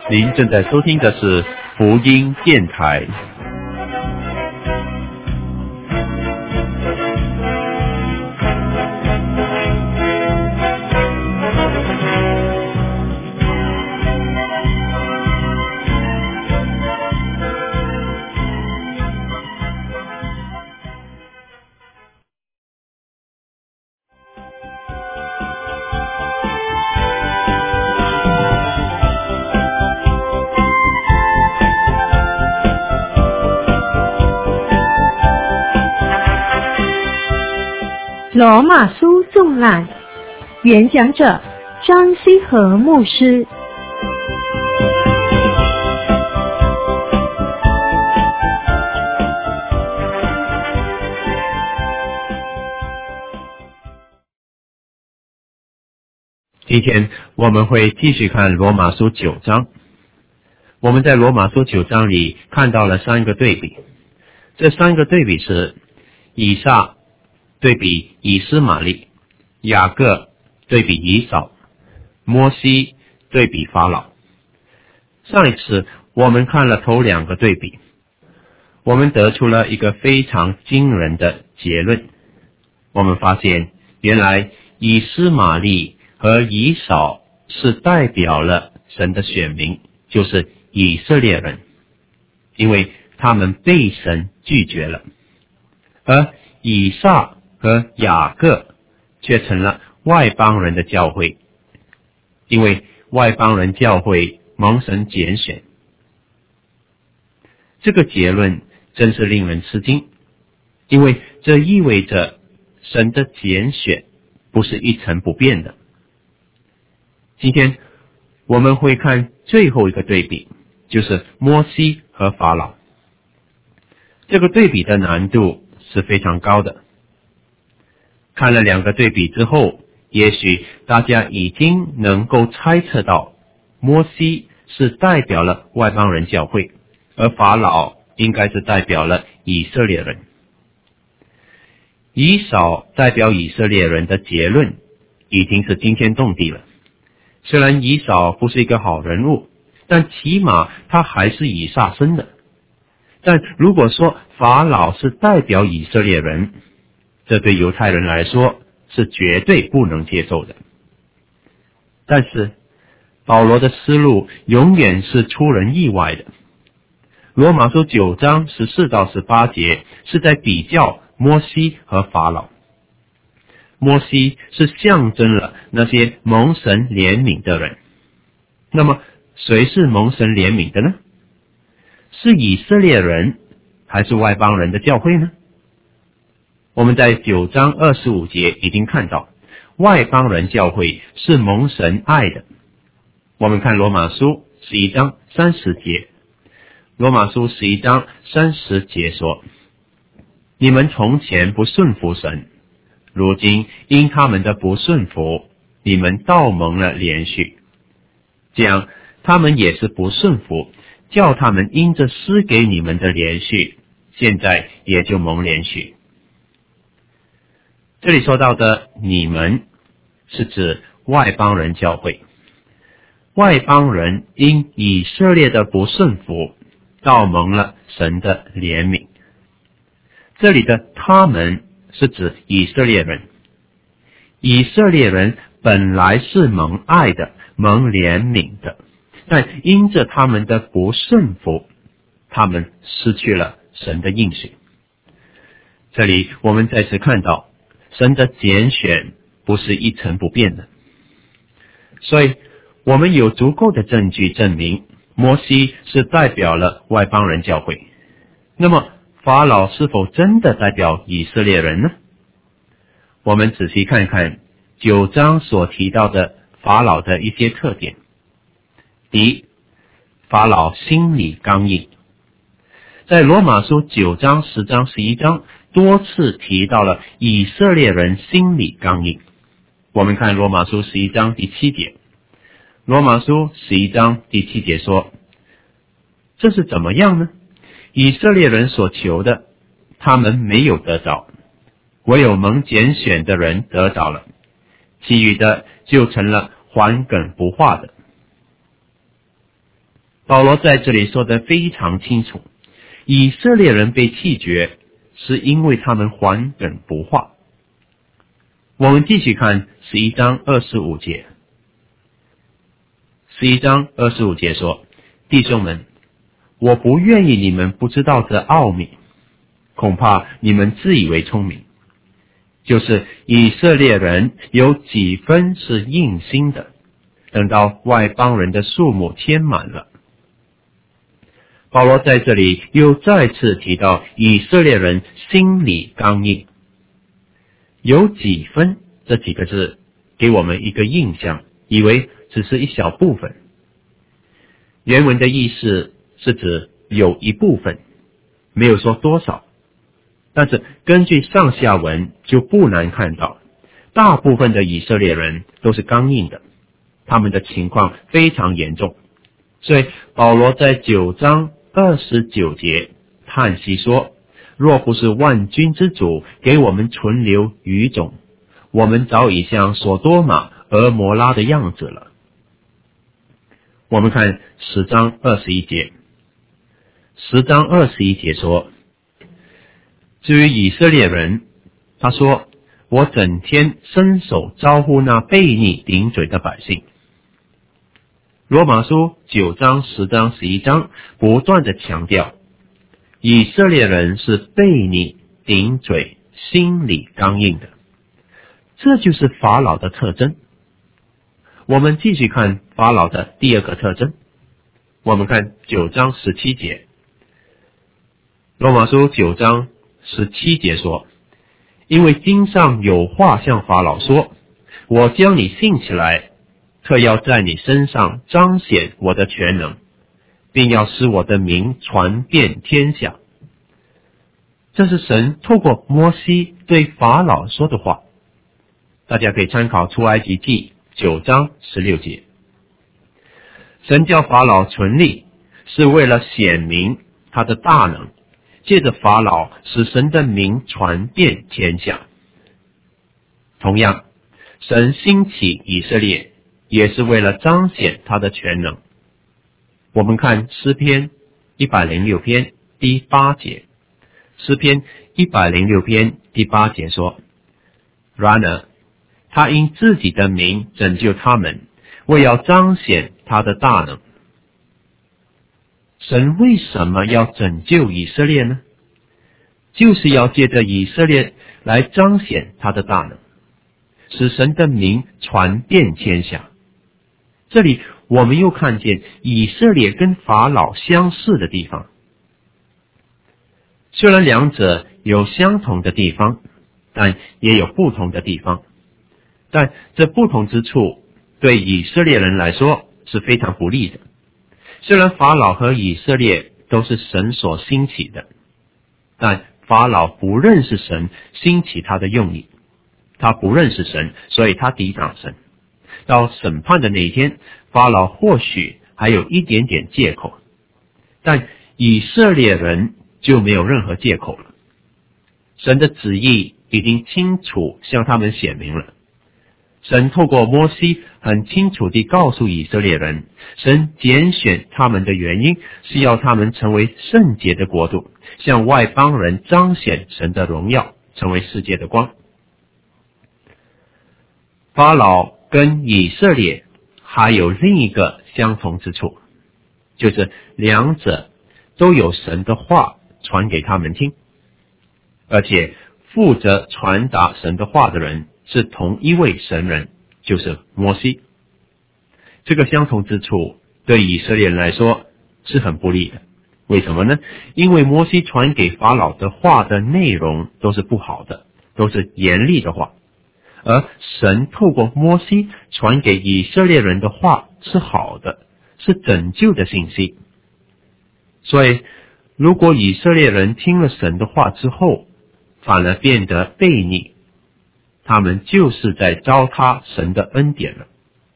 您正在收听的是福音电台。 罗马书纵览，演讲者张希和牧师。 今天我们会继续看罗马书9章。我们在罗马书9章里看到了3个对比，这3个对比是以撒对比以斯玛利，雅各对比以扫，摩西对比法老。上一次我们看了头2个对比，我们得出了一个非常惊人的结论。我们发现原来以斯玛利和以扫是代表了神的选民，就是以色列人，因为他们被神拒绝了。而以撒和雅各却成了外邦人的教会，因为外邦人教会蒙神拣选。这个结论真是令人吃惊，因为这意味着神的拣选不是一成不变的。今天我们会看最后一个对比，就是摩西和法老。这个对比的难度是非常高的。看了2个对比之后，也许大家已经能够猜测到，摩西是代表了外邦人教会，而法老应该是代表了以色列人。以扫代表以色列人的结论已经是惊天动地了。虽然以扫不是一个好人物，但起码他还是以撒生的。但如果说法老是代表以色列人，这对犹太人来说是绝对不能接受的。但是保罗的思路永远是出人意外的。罗马书9章14到18节是在比较摩西和法老。摩西是象征了那些蒙神怜悯的人。那么谁是蒙神怜悯的呢？是以色列人还是外邦人的教会呢？我们在9章25节已经看到，外邦人教会是蒙神爱的。我们看罗马书11章30节，罗马书11章30节说，你们从前不顺服神，如今因他们的不顺服，你们倒蒙了连续。这样他们也是不顺服，叫他们因着施给你们的连续，现在也就蒙连续。这里说到的你们是指外邦人教会。外邦人因以色列的不顺服，倒蒙了神的怜悯。这里的他们是指以色列人。以色列人本来是蒙爱的，蒙怜悯的，但因着他们的不顺服，他们失去了神的应许。这里我们再次看到神的拣选不是一成不变的。所以我们有足够的证据证明摩西是代表了外邦人教会。那么法老是否真的代表以色列人呢？我们仔细看看9章所提到的法老的一些特点。第一，法老心里刚硬。在罗马书9章、10章、11章多次提到了以色列人心里刚硬。我们看罗马书11章第7节，罗马书11章第7节说，这是怎么样呢？以色列人所求的，他们没有得着，唯有蒙拣选的人得着了，其余的就成了顽梗不化的。 保罗在这里说得非常清楚，以色列人被弃绝是因为他们还本不化。我们继续看11章25节。11章25节说，弟兄们，我不愿意你们不知道这奥秘，恐怕你们自以为聪明，就是以色列人有几分是硬心的，等到外邦人的数目填满了。保罗在这里又再次提到以色列人心里刚硬。有几分这几个字给我们一个印象，以为只是一小部分。原文的意思是指有一部分，没有说多少，但是根据上下文就不难看到，大部分的以色列人都是刚硬的，他们的情况非常严重。所以保罗在9章29节叹息说，若不是万军之主给我们存留余种，我们早已像所多玛、俄摩拉的样子了。我们看10章21节。10章21节说，至于以色列人，他说，我整天伸手招呼那悖逆顶嘴的百姓。罗马书9章、10章、11章不断的强调，以色列人是悖逆、顶嘴、心里刚硬的，这就是法老的特征。我们继续看法老的第二个特征。我们看9章17节。罗马书9章17节说，因为经上有话向法老说，我将你兴起来，特要在你身上彰显我的全能，并要使我的名传遍天下。这是神透过摩西对法老说的话，大家可以参考出埃及记9章16节。神叫法老存立，是为了显明他的大能，借着法老使神的名传遍天下。同样，神兴起以色列，也是为了彰显他的全能。我们看诗篇106篇第8节。诗篇106篇第8节说，然而他因自己的名拯救他们，为要彰显他的大能。神为什么要拯救以色列呢？就是要借着以色列来彰显他的大能，使神的名传遍天下。这里我们又看见以色列跟法老相似的地方，虽然两者有相同的地方，但也有不同的地方。但这不同之处对以色列人来说是非常不利的。虽然法老和以色列都是神所兴起的，但法老不认识神兴起他的用意，他不认识神，所以他抵挡神。到审判的那一天，法老或许还有一点点借口，但以色列人就没有任何借口了。神的旨意已经清楚向他们显明了。神透过摩西很清楚地告诉以色列人，神拣选他们的原因是要他们成为圣洁的国度，向外邦人彰显神的荣耀，成为世界的光。法老跟以色列还有另一个相同之处，就是两者都有神的话传给他们听，而且负责传达神的话的人是同一位神人，就是摩西。这个相同之处对以色列人来说是很不利的。为什么呢？因为摩西传给法老的话的内容都是不好的，都是严厉的话，而神透过摩西传给以色列人的话是好的，是拯救的信息。所以如果以色列人听了神的话之后反而变得悖逆，他们就是在糟蹋神的恩典了。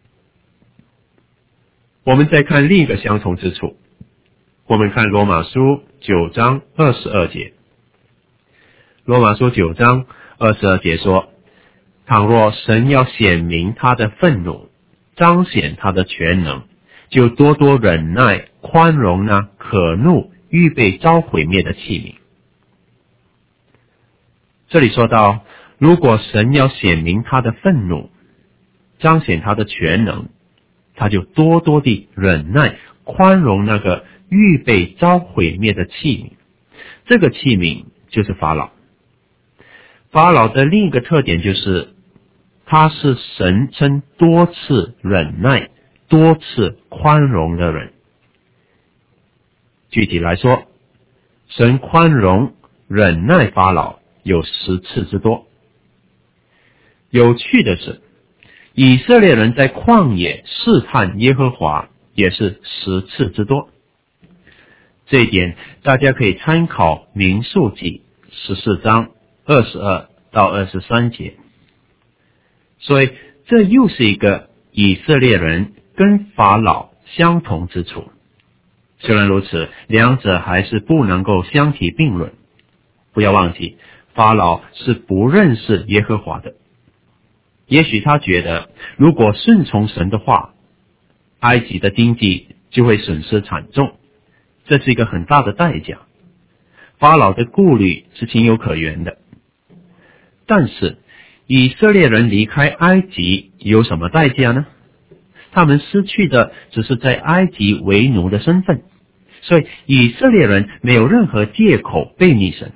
我们再看另一个相同之处，我们看罗马书9章22节。罗马书9章22节说，倘若神要显明他的愤怒，彰显他的全能，就多多忍耐宽容那可怒预备遭毁灭的器皿。这里说到，如果神要显明他的愤怒，彰显他的全能，他就多多地忍耐宽容那个预备遭毁灭的器皿。这个器皿就是法老。法老的另一个特点就是，他是神称多次忍耐、多次宽容的人。具体来说，神宽容、忍耐法老有10次之多。有趣的是，以色列人在旷野试探耶和华也是10次之多。这一点大家可以参考民数记14章22到23节。所以这又是一个以色列人跟法老相同之处。虽然如此，两者还是不能够相提并论。不要忘记，法老是不认识耶和华的。也许他觉得，如果顺从神的话，埃及的经济就会损失惨重，这是一个很大的代价。法老的顾虑是情有可原的。但是以色列人离开埃及有什么代价呢？他们失去的只是在埃及为奴的身份，所以以色列人没有任何借口背逆神。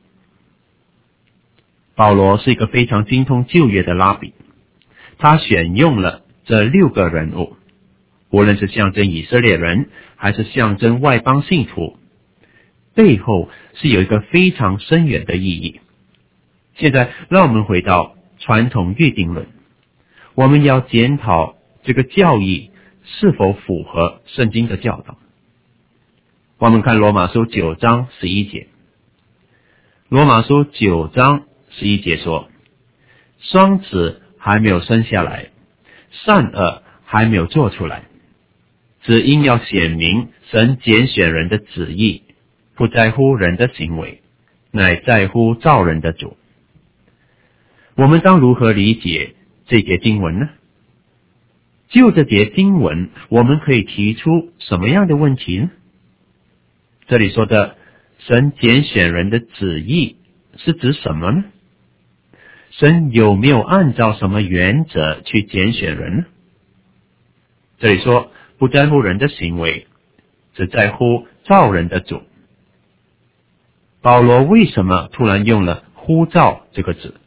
保罗是一个非常精通旧约的拉比，他选用了这6个人物，无论是象征以色列人还是象征外邦信徒，背后是有一个非常深远的意义。现在让我们回到传统预定论，我们要检讨这个教义是否符合圣经的教导。我们看罗马书9章11节。罗马书9章11节说，双子还没有生下来，善恶还没有做出来，只因要显明神拣选人的旨意，不在乎人的行为，乃在乎造人的主。我们当如何理解这节经文呢？就这节经文，我们可以提出什么样的问题呢？这里说的神拣选人的旨意是指什么呢？神有没有按照什么原则去拣选人呢？这里说不在乎人的行为，只在乎造人的主。保罗为什么突然用了呼召这个字？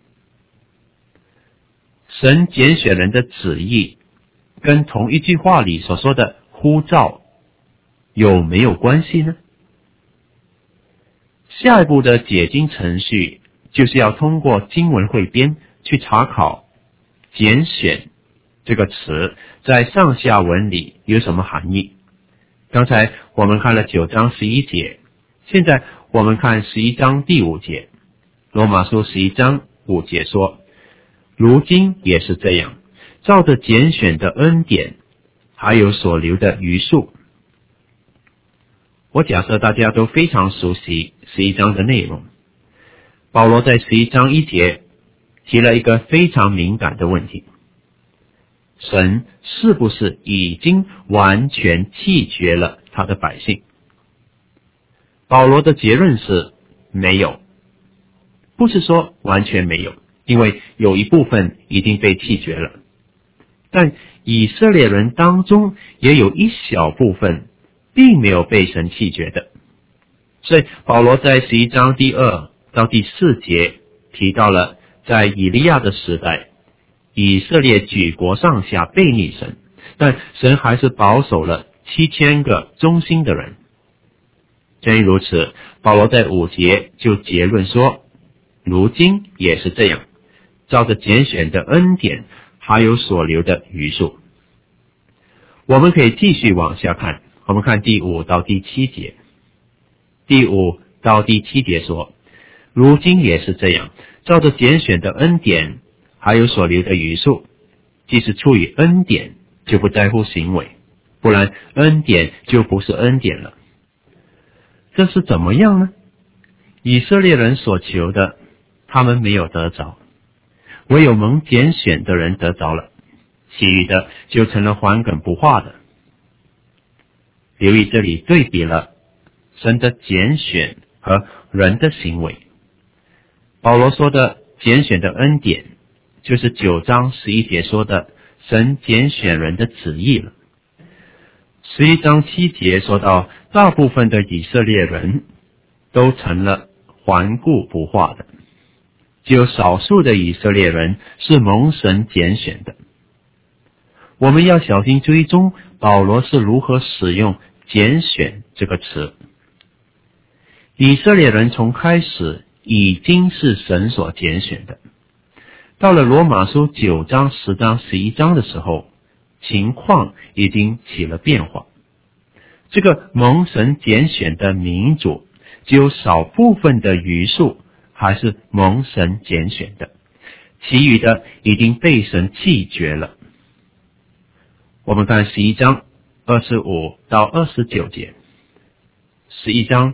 神拣选人的旨意跟同一句话里所说的呼召有没有关系呢？下一步的解经程序就是要通过经文汇编去查考拣选这个词在上下文里有什么含义。刚才我们看了9章11节，现在我们看11章第5节。罗马书11章5节说，如今也是这样，照着拣选的恩典，还有所留的余数。我假设大家都非常熟悉11章的内容。保罗在11章1节提了一个非常敏感的问题：神是不是已经完全弃绝了他的百姓？保罗的结论是没有，不是说完全没有，因为有一部分已经被弃绝了，但以色列人当中也有一小部分并没有被神弃绝的。所以保罗在11章第2到第4节提到了在以利亚的时代，以色列举国上下背逆神，但神还是保守了7000个忠心的人。正因如此，保罗在5节就结论说，如今也是这样，照着拣选的恩典，还有所留的余数。我们可以继续往下看，我们看第5到第7节。第5到第7节说，如今也是这样，照着拣选的恩典，还有所留的余数。既是出于恩典，就不在乎行为，不然恩典就不是恩典了。这是怎么样呢？以色列人所求的，他们没有得着，唯有蒙拣选的人得着了，其余的就成了顽梗不化的。 留意这里对比了神的拣选和人的行为。保罗说的拣选的恩典，就是9章11节说的神拣选人的旨意了。11章7节说到，大部分的以色列人都成了顽固不化的，只有少数的以色列人是蒙神拣选的。我们要小心追踪保罗是如何使用拣选这个词。以色列人从开始已经是神所拣选的，到了罗马书9章、10章、11章的时候，情况已经起了变化。这个蒙神拣选的民族，只有少部分的余数还是蒙神拣选的，其余的已经被神弃绝了。我们看11章25到29节。11章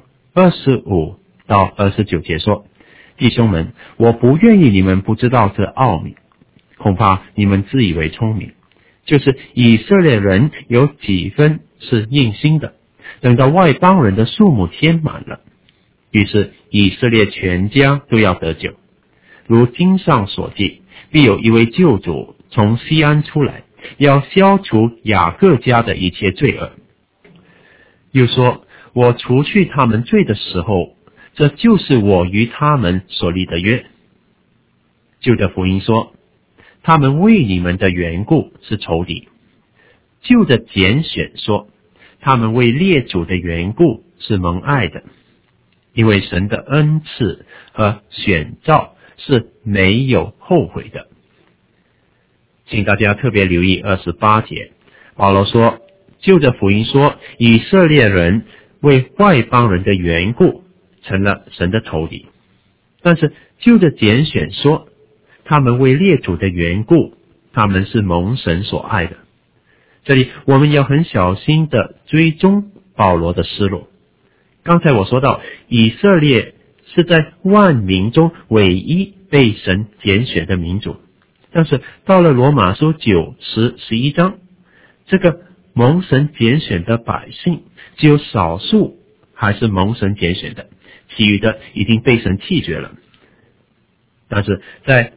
25到29节说，弟兄们，我不愿意你们不知道这奥秘，恐怕你们自以为聪明，就是以色列人有几分是硬心的，等到外邦人的数目填满了，于是以色列全家都要得救。如经上所记，必有一位救主从西安出来，要消除雅各家的一切罪恶。又说，我除去他们罪的时候，这就是我与他们所立的约。旧的福音说，他们为你们的缘故是仇敌。旧的拣选说，他们为列祖的缘故是蒙爱的，因为神的恩赐和选召是没有后悔的。请大家特别留意28节，保罗说，旧的福音说，以色列人为外邦人的缘故成了神的仇敌，但是旧的拣选说，他们为列祖的缘故，他们是蒙神所爱的。这里我们要很小心的追踪保罗的思路。刚才我说到，以色列是在万民中唯一被神拣选的民族，但是到了罗马书9、10、11章，这个蒙神拣选的百姓只有少数还是蒙神拣选的，其余的已经被神弃绝了。但是在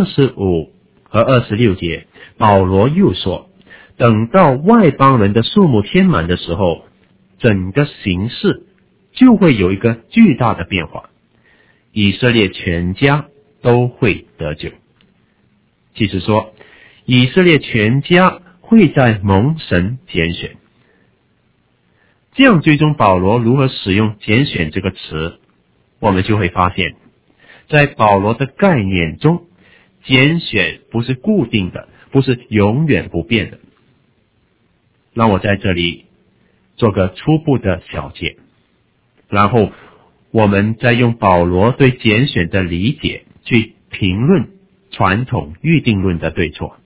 25和26节，保罗又说，等到外邦人的数目填满的时候，整个形势就会有一个巨大的变化，以色列全家都会得救。即是说，以色列全家会在蒙神拣选。这样追踪保罗如何使用拣选这个词，我们就会发现，在保罗的概念中，拣选不是固定的，不是永远不变的。让我在这里做个初步的小结，然后我们再用保罗对拣选的理解去评论传统预定论的对错。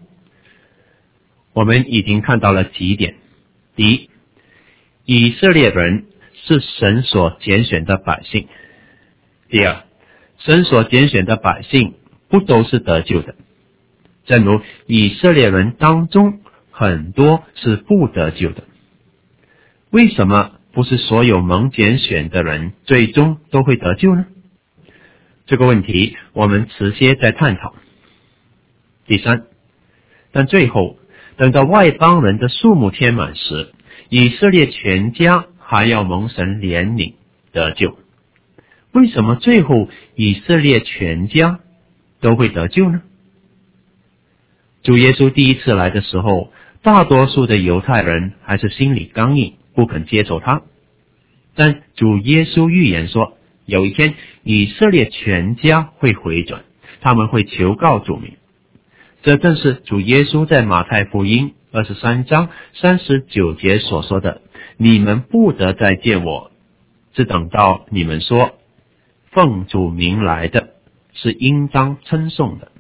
我们已经看到了几点。第一，以色列人是神所拣选的百姓。第二，神所拣选的百姓不都是得救的，正如以色列人当中很多是不得救的。为什么不是所有蒙拣选的人最终都会得救呢？这个问题我们迟些再探讨。第三，但最后等到外邦人的数目填满时，以色列全家还要蒙神怜悯得救。为什么最后以色列全家都会得救呢？主耶稣第一次来的时候，大多数的犹太人还是心里刚硬，不肯接受他。但主耶稣预言说，有一天以色列全家会回转，他们会求告主名。这正是主耶稣在马太福音23章39节所说的，你们不得再见我，只等到你们说，奉主名来的是应当称颂的。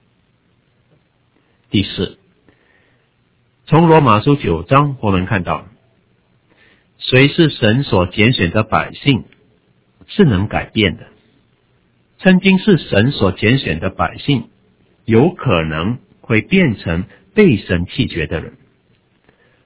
第四，从罗马书9章我们看到，谁是神所拣选的百姓是能改变的。曾经是神所拣选的百姓，有可能会变成被神弃绝的人。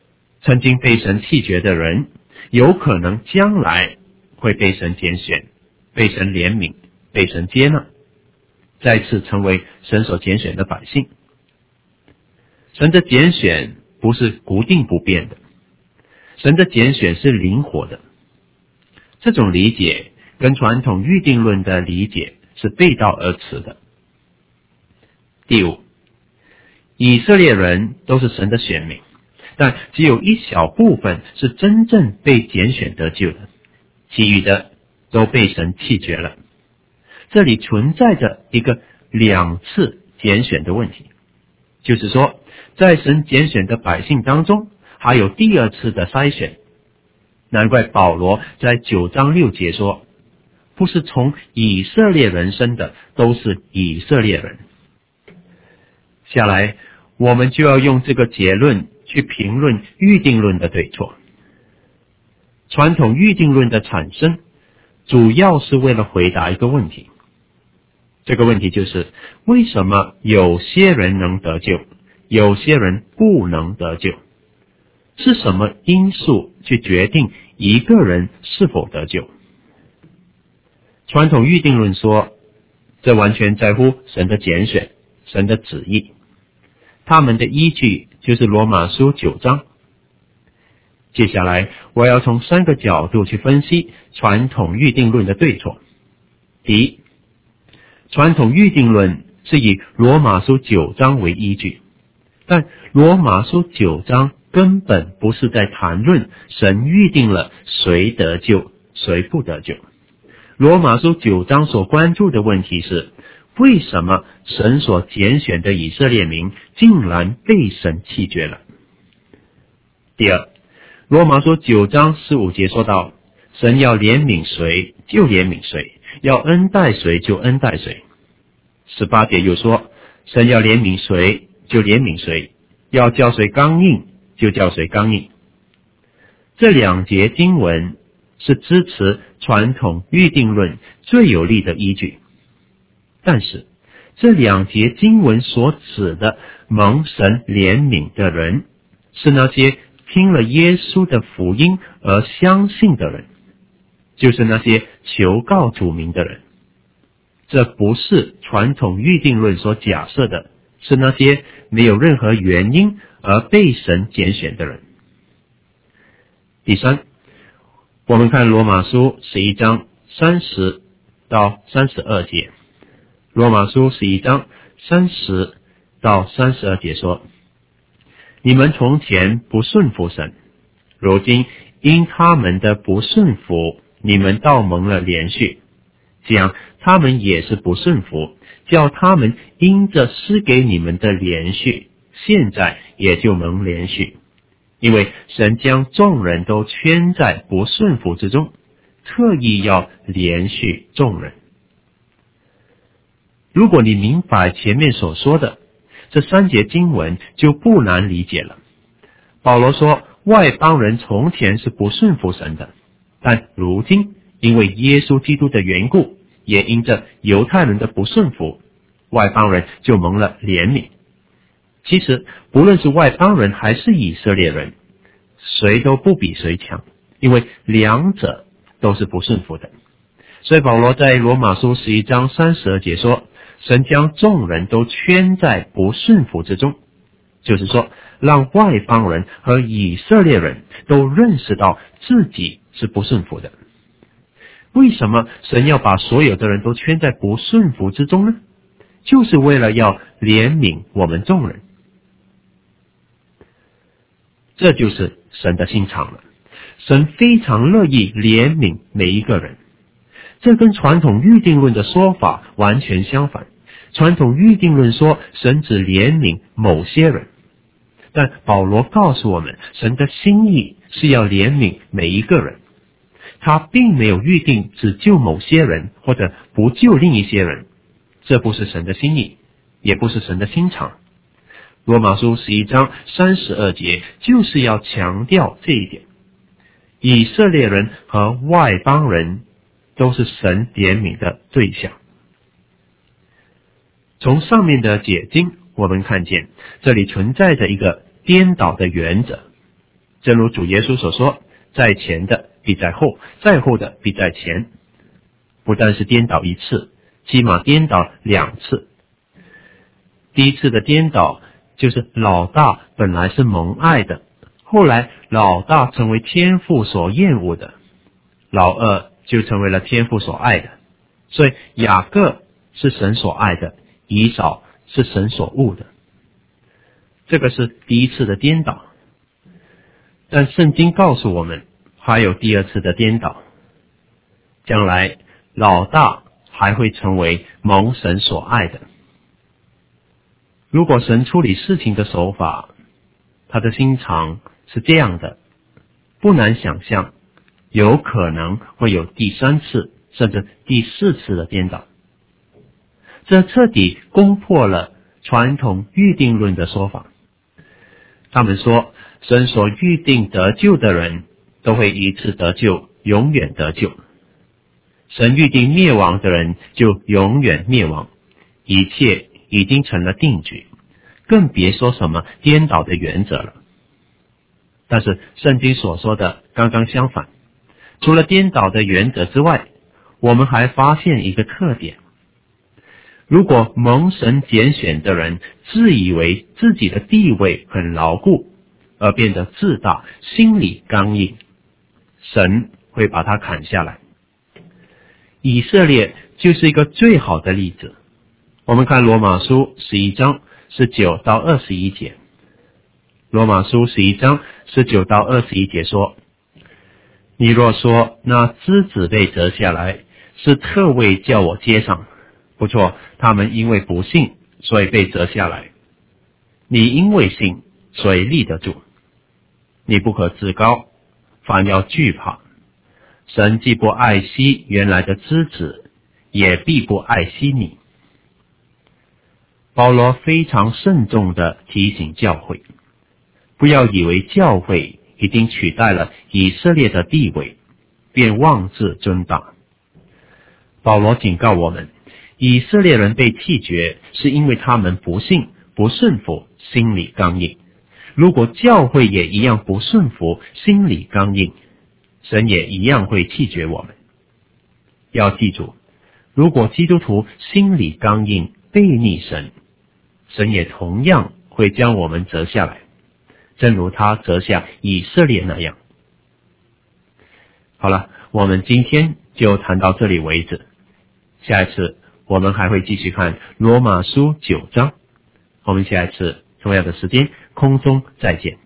曾经被神弃绝的人，有可能将来会被神拣选，被神怜悯，被神接纳，再次成为神所拣选的百姓。神的拣选不是固定不变的，神的拣选是灵活的。这种理解跟传统预定论的理解是背道而驰的。第五，以色列人都是神的选民，但只有一小部分是真正被拣选得救的，其余的都被神弃绝了。这里存在着一个两次拣选的问题，就是说在神拣选的百姓当中还有第二次的筛选。难怪保罗在9章6节说，不是从以色列人生的都是以色列人。下来我们就要用这个结论去评论预定论的对错。传统预定论的产生主要是为了回答一个问题，这个问题就是为什么有些人能得救，有些人不能得救？是什么因素去决定一个人是否得救？传统预定论说，这完全在乎神的拣选，神的旨意。他们的依据就是罗马书9章。接下来我要从3个角度去分析传统预定论的对错。第一，传统预定论是以罗马书9章为依据，但罗马书9章根本不是在谈论神预定了谁得救，谁不得救。罗马书9章所关注的问题是，为什么神所拣选的以色列民竟然被神弃绝了？第二，罗马书9章15节说到，神要怜悯谁就怜悯谁，要恩待谁就恩待谁。18节又说，神要怜悯谁就怜悯谁，要叫谁刚硬就叫谁刚硬。这2节经文是支持传统预定论最有力的依据，但是这2节经文所指的蒙神怜悯的人，是那些听了耶稣的福音而相信的人，就是那些求告主名的人。这不是传统预定论所假设的，是那些没有任何原因而被神拣选的人。第三，我们看罗马书11章30到32节。罗马书11章30到32节说，你们从前不顺服神，如今因他们的不顺服，你们倒蒙了连续，这样他们也是不顺服，叫他们因着施给你们的连续，现在也就蒙连续。因为神将众人都圈在不顺服之中，特意要连续众人。如果你明白前面所说的，这3节经文就不难理解了。保罗说，外邦人从前是不顺服神的，但如今因为耶稣基督的缘故，也因着犹太人的不顺服，外邦人就蒙了怜悯。其实不论是外邦人还是以色列人，谁都不比谁强，因为两者都是不顺服的。所以保罗在罗马书11章32节说，神将众人都圈在不顺服之中，就是说让外邦人和以色列人都认识到自己是不顺服的。为什么神要把所有的人都圈在不顺服之中呢？就是为了要怜悯我们众人。这就是神的心肠了。神非常乐意怜悯每一个人，这跟传统预定论的说法完全相反。传统预定论说神只怜悯某些人，但保罗告诉我们，神的心意是要怜悯每一个人，他并没有预定只救某些人或者不救另一些人，这不是神的心意，也不是神的心肠。罗马书11章32节就是要强调这一点。以色列人和外邦人都是神怜悯的对象。从上面的解经，我们看见这里存在着一个颠倒的原则， 正如主耶稣所说，在前的必在后，在后的必在前。不但是颠倒一次，起码颠倒2次。第一次的颠倒就是老大本来是蒙爱的，后来老大成为天父所厌恶的，老二就成为了天父所爱的。所以雅各是神所爱的，以扫是神所恶的。这个是第一次的颠倒。但圣经告诉我们，还有第2次的颠倒。将来老大还会成为蒙神所爱的。如果神处理事情的手法，他的心肠是这样的，不难想象，有可能会有第3次甚至第4次的颠倒。这彻底攻破了传统预定论的说法。他们说，神所预定得救的人都会一次得救，永远得救。神预定灭亡的人就永远灭亡，一切已经成了定局，更别说什么颠倒的原则了。但是圣经所说的刚刚相反，除了颠倒的原则之外，我们还发现一个特点。如果蒙神拣选的人自以为自己的地位很牢固，而变得自大，心里刚硬，神会把他砍下来。以色列就是一个最好的例子。我们看罗马书11章19到21节。罗马书11章19到21节说，你若说那枝子被折下来，是特为叫我接上，不错，他们因为不信，所以被折下来。你因为信，所以立得住。你不可自高，反要惧怕。神既不爱惜原来的枝子，也必不爱惜你。保罗非常慎重地提醒教会，不要以为教会已经取代了以色列的地位，便妄自尊大。保罗警告我们，以色列人被弃绝，是因为他们不信、不顺服，心里刚硬。如果教会也一样不顺服，心里刚硬，神也一样会弃绝我们。要记住，如果基督徒心里刚硬，背逆神，神也同样会将我们折下来，正如他折下以色列那样。好了，我们今天就谈到这里为止。下一次我们还会继续看罗马书9章。我们下一次同样的时间空中再见。